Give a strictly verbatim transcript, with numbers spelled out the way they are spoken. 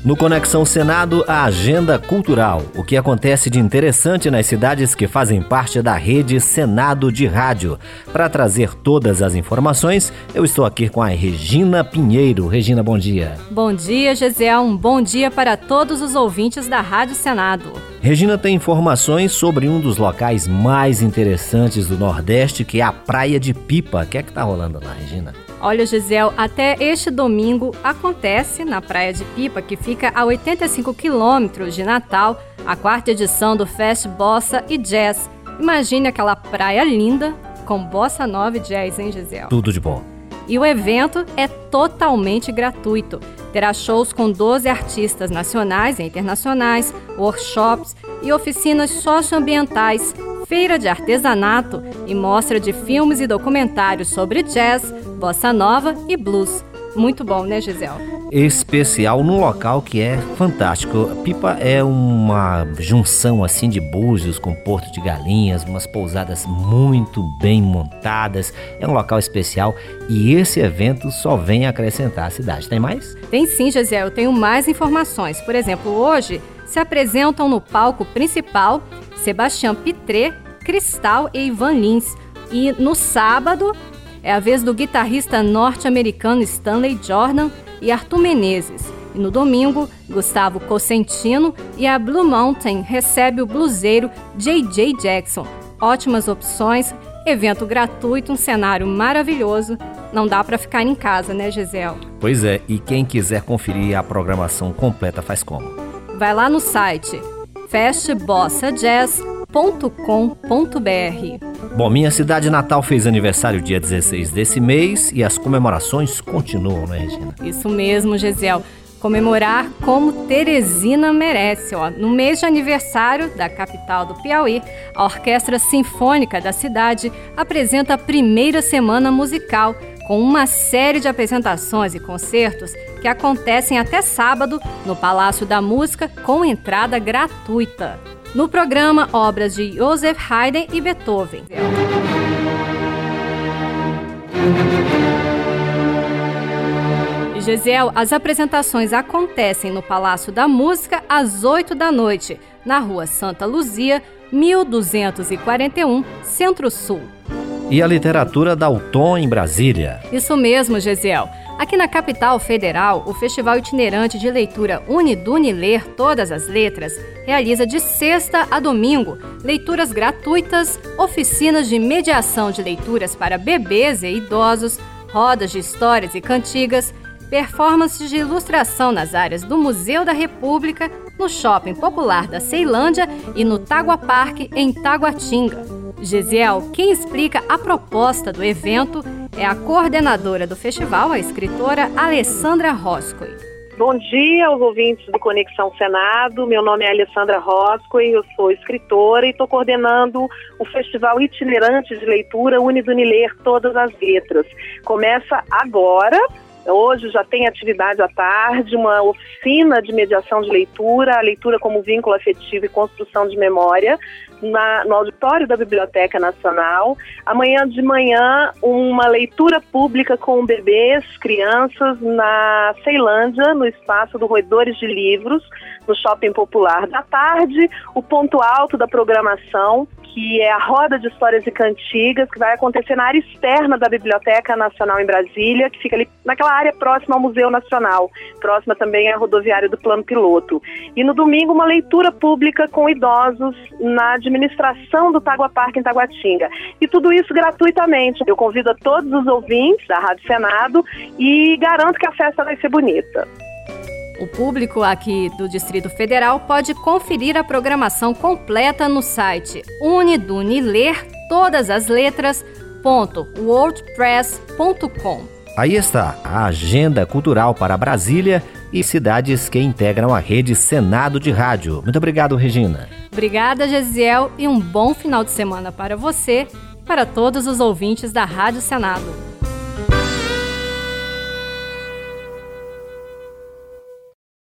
No Conexão Senado, a agenda cultural. O que acontece de interessante nas cidades que fazem parte da rede Senado de Rádio. Para trazer todas as informações, eu estou aqui com a Regina Pinheiro. Regina, bom dia. Bom dia, Gesiel. Um bom dia para todos os ouvintes da Rádio Senado. Regina tem informações sobre um dos locais mais interessantes do Nordeste, que é a Praia de Pipa. O que é que tá rolando lá, Regina? Olha, Gisele, até este domingo acontece na Praia de Pipa, que fica a oitenta e cinco quilômetros de Natal, a quarta edição do Fest Bossa e Jazz. Imagine aquela praia linda com bossa nova e jazz, hein, Gisele? Tudo de bom. E o evento é totalmente gratuito. Terá shows com doze artistas nacionais e internacionais, workshops e oficinas socioambientais, feira de artesanato e mostra de filmes e documentários sobre jazz, bossa nova e blues. Muito bom, né, Gisele? Especial num local que é fantástico. Pipa é uma junção assim de Búzios com Porto de Galinhas, umas pousadas muito bem montadas. É um local especial e esse evento só vem acrescentar a cidade. Tem mais? Tem sim, Gisele. Eu tenho mais informações. Por exemplo, hoje se apresentam no palco principal Sebastião Pitré, Cristal e Ivan Lins. E no sábado é a vez do guitarrista norte-americano Stanley Jordan e Arthur Menezes. E no domingo, Gustavo Cosentino e a Blue Mountain recebe o bluseiro J J Jackson. Ótimas opções, evento gratuito, um cenário maravilhoso. Não dá para ficar em casa, né, Gisele? Pois é, e quem quiser conferir a programação completa faz como? Vai lá no site fest bossa jazz ponto com ponto b r. Bom, minha cidade natal fez aniversário dia dezesseis desse mês e as comemorações continuam, né, Regina? Isso mesmo, Gisele. Comemorar como Teresina merece. Ó. No mês de aniversário da capital do Piauí, a Orquestra Sinfônica da cidade apresenta a primeira semana musical, com uma série de apresentações e concertos que acontecem até sábado no Palácio da Música, com entrada gratuita. No programa, obras de Joseph Haydn e Beethoven. Gisele, as apresentações acontecem no Palácio da Música às oito da noite, na Rua Santa Luzia, mil duzentos e quarenta e um, Centro-Sul. E a literatura dá o tom em Brasília. Isso mesmo, Gisele. Aqui na capital federal, o Festival Itinerante de Leitura Uniduni Ler Todas as Letras realiza de sexta a domingo leituras gratuitas, oficinas de mediação de leituras para bebês e idosos, rodas de histórias e cantigas, performances de ilustração nas áreas do Museu da República, no Shopping Popular da Ceilândia e no Tagua Park, em Taguatinga. Gisele, quem explica a proposta do evento é a coordenadora do festival, a escritora Alessandra Roscoe. Bom dia aos ouvintes do Conexão Senado. Meu nome é Alessandra Roscoe, eu sou escritora e estou coordenando o Festival Itinerante de Leitura Uniduni Ler Todas as Letras. Começa agora. Hoje já tem atividade à tarde, uma oficina de mediação de leitura, a leitura como vínculo afetivo e construção de memória, na, no auditório da Biblioteca Nacional. Amanhã de manhã, uma leitura pública com bebês, crianças, na Ceilândia, no espaço do Roedores de Livros, no Shopping Popular. Da tarde, o ponto alto da programação, que é a Roda de Histórias e Cantigas, que vai acontecer na área externa da Biblioteca Nacional em Brasília, que fica ali naquela área próxima ao Museu Nacional, próxima também à rodoviária do Plano Piloto. E no domingo, uma leitura pública com idosos na administração do Tagua Park em Taguatinga. E tudo isso gratuitamente. Eu convido a todos os ouvintes da Rádio Senado e garanto que a festa vai ser bonita. O público aqui do Distrito Federal pode conferir a programação completa no site uniduni ler todas as letras ponto wordpress ponto com. Aí está a agenda cultural para Brasília e cidades que integram a rede Senado de Rádio. Muito obrigado, Regina. Obrigada, Gisele, e um bom final de semana para você e para todos os ouvintes da Rádio Senado.